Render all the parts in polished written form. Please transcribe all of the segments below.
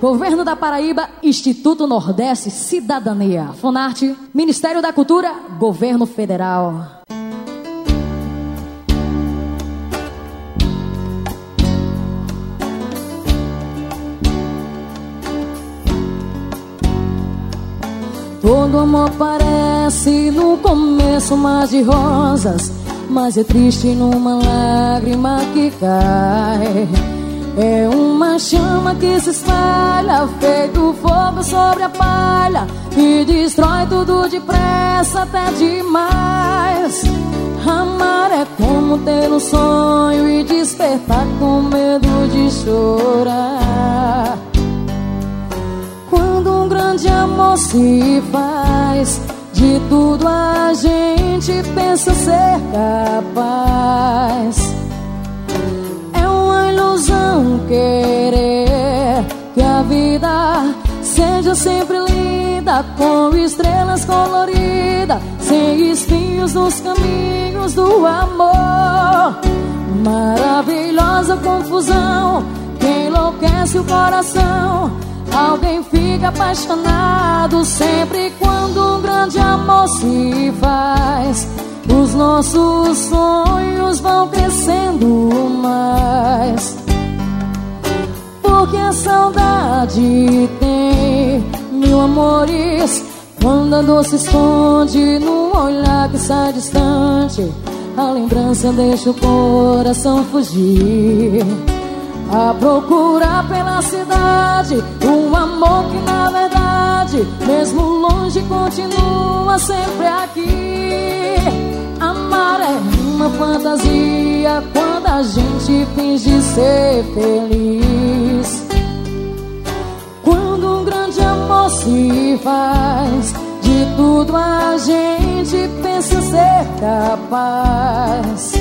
Governo da Paraíba, Instituto Nordeste Cidadania. Funarte, Ministério da Cultura, Governo Federal. Todo amor parece no começo mar de rosas, mas é triste numa lágrima que cai. É uma chama que se espalha, feito fogo sobre a palha, e destrói tudo depressa até demais. Amar é como ter um sonho e despertar com medo de chorar. Quando um grande amor se faz, de tudo a gente pensa ser capaz. É uma ilusão querer que a vida seja sempre linda, com estrelas coloridas, sem espinhos nos caminhos do amor. Maravilhosa confusão que enlouquece o coração. Alguém fica apaixonado sempre quando um grande amor se faz. Os nossos sonhos vão crescendo mais, porque a saudade tem mil amores. Quando a dor se esconde num olhar que sai distante, a lembrança deixa o coração fugir, a procurar pela cidade um amor que na verdade, mesmo longe, continua sempre aqui. Amar é uma fantasia quando a gente finge ser feliz. Quando um grande amor se faz, de tudo a gente pensa ser capaz.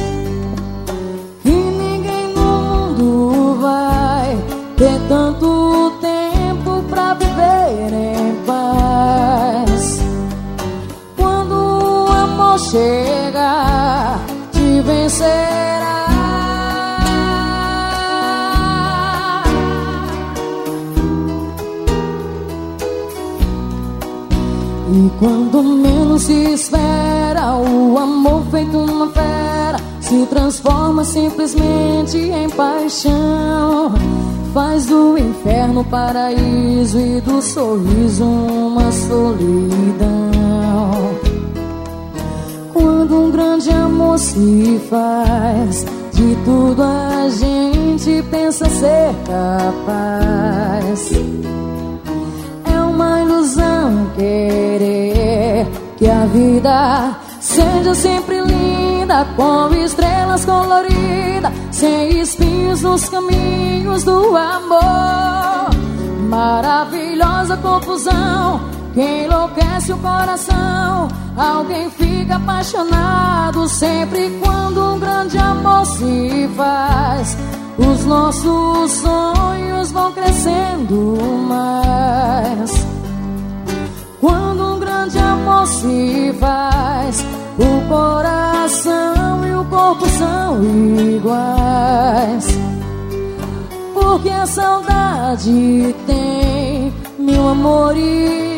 Vai ter tanto tempo pra viver em paz. Quando o amor chegar, te vencerá. E quando menos se espera, o amor feito uma fera se transforma simplesmente em paixão. Faz do inferno paraíso e do sorriso uma solidão. Quando um grande amor se faz, de tudo a gente pensa ser capaz. É uma ilusão querer que a vida seja sempre linda, com estrelas coloridas, sem espinhos nos caminhos do amor. Maravilhosa confusão que enlouquece o coração. Alguém fica apaixonado sempre quando um grande amor se faz. Os nossos sonhos vão crescendo mais. Quando um grande amor se faz, o coração e o corpo são iguais, porque a saudade tem mil amores.